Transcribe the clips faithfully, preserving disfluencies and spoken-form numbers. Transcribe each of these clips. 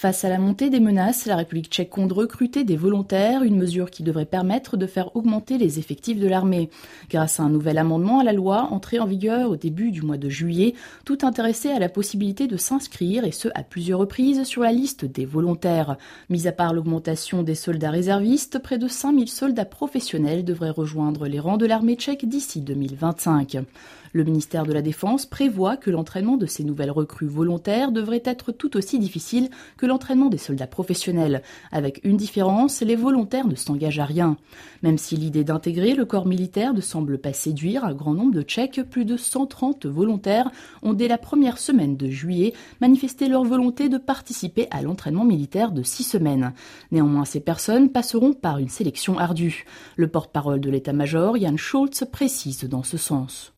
Face à la montée des menaces, la République tchèque compte recruter des volontaires, une mesure qui devrait permettre de faire augmenter les effectifs de l'armée. Grâce à un nouvel amendement à la loi entré en vigueur au début du mois de juillet, tout intéressé a la possibilité de s'inscrire, et ce à plusieurs reprises, sur la liste des volontaires. Mis à part l'augmentation des soldats réservistes, près de cinq mille soldats professionnels devraient rejoindre les rangs de l'armée tchèque d'ici deux mille vingt-cinq. Le ministère de la Défense prévoit que l'entraînement de ces nouvelles recrues volontaires devrait être tout aussi difficile que l'entraînement des soldats professionnels. Avec une différence, les volontaires ne s'engagent à rien. Même si l'idée d'intégrer le corps militaire ne semble pas séduire un grand nombre de Tchèques, plus de cent trente volontaires ont dès la première semaine de juillet manifesté leur volonté de participer à l'entraînement militaire de six semaines. Néanmoins, ces personnes passeront par une sélection ardue. Le porte-parole de l'état-major, Jan Schulz, précise dans ce sens.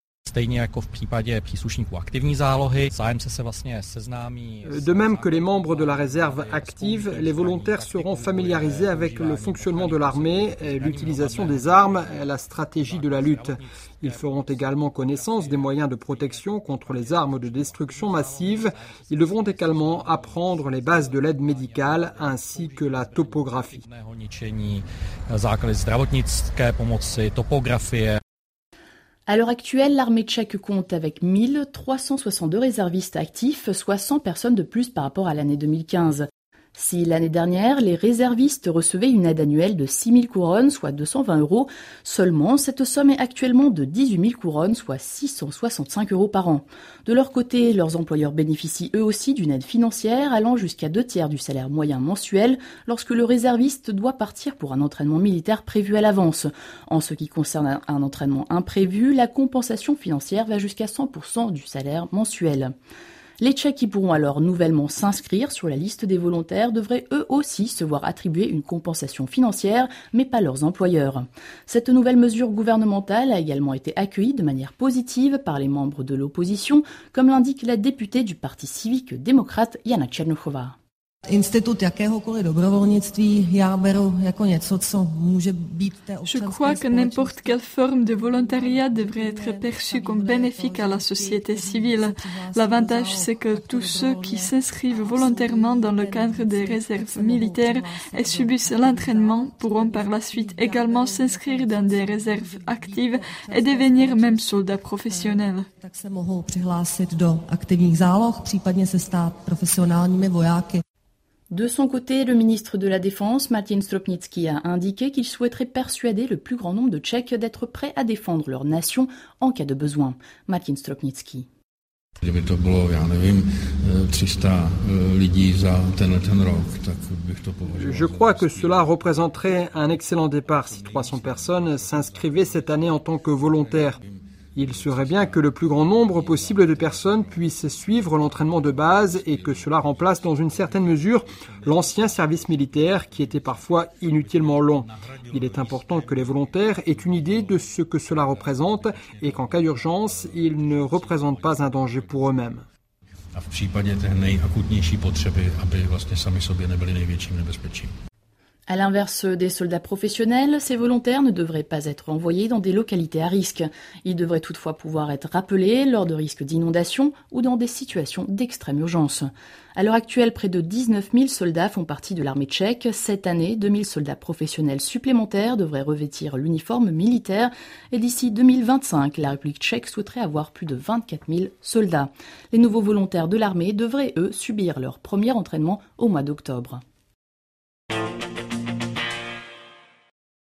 De même que les membres de la réserve active, les volontaires seront familiarisés avec le fonctionnement de l'armée, l'utilisation des armes et la stratégie de la lutte. Ils feront également connaissance des moyens de protection contre les armes de destruction massive. Ils devront également apprendre les bases de l'aide médicale ainsi que la topographie. À l'heure actuelle, l'armée tchèque compte avec mille trois cent soixante-deux réservistes actifs, soit cent personnes de plus par rapport à l'année deux mille quinze. Si l'année dernière, les réservistes recevaient une aide annuelle de six mille couronnes, soit deux cent vingt euros, seulement cette somme est actuellement de dix-huit mille couronnes, soit six cent soixante-cinq euros par an. De leur côté, leurs employeurs bénéficient eux aussi d'une aide financière allant jusqu'à deux tiers du salaire moyen mensuel lorsque le réserviste doit partir pour un entraînement militaire prévu à l'avance. En ce qui concerne un entraînement imprévu, la compensation financière va jusqu'à cent pour cent du salaire mensuel. Les Tchèques qui pourront alors nouvellement s'inscrire sur la liste des volontaires devraient eux aussi se voir attribuer une compensation financière, mais pas leurs employeurs. Cette nouvelle mesure gouvernementale a également été accueillie de manière positive par les membres de l'opposition, comme l'indique la députée du Parti civique démocrate Jana Černochová. Je crois que n'importe quelle forme de volontariat devrait être perçue comme bénéfique à la société civile. L'avantage, c'est que tous ceux qui s'inscrivent volontairement dans le cadre des réserves militaires et subissent l'entraînement pourront par la suite également s'inscrire dans des réserves actives et devenir même soldats professionnels. De son côté, le ministre de la Défense, Martin Stropnický, a indiqué qu'il souhaiterait persuader le plus grand nombre de Tchèques d'être prêts à défendre leur nation en cas de besoin. Martin Stropnický. Je crois que cela représenterait un excellent départ si trois cents personnes s'inscrivaient cette année en tant que volontaires. Il serait bien que le plus grand nombre possible de personnes puissent suivre l'entraînement de base et que cela remplace dans une certaine mesure l'ancien service militaire qui était parfois inutilement long. Il est important que les volontaires aient une idée de ce que cela représente et qu'en cas d'urgence, ils ne représentent pas un danger pour eux-mêmes. À l'inverse des soldats professionnels, ces volontaires ne devraient pas être envoyés dans des localités à risque. Ils devraient toutefois pouvoir être rappelés lors de risques d'inondation ou dans des situations d'extrême urgence. À l'heure actuelle, près de dix-neuf mille soldats font partie de l'armée tchèque. Cette année, deux mille soldats professionnels supplémentaires devraient revêtir l'uniforme militaire et d'ici deux mille vingt-cinq, la République tchèque souhaiterait avoir plus de vingt-quatre mille soldats. Les nouveaux volontaires de l'armée devraient, eux, subir leur premier entraînement au mois d'octobre.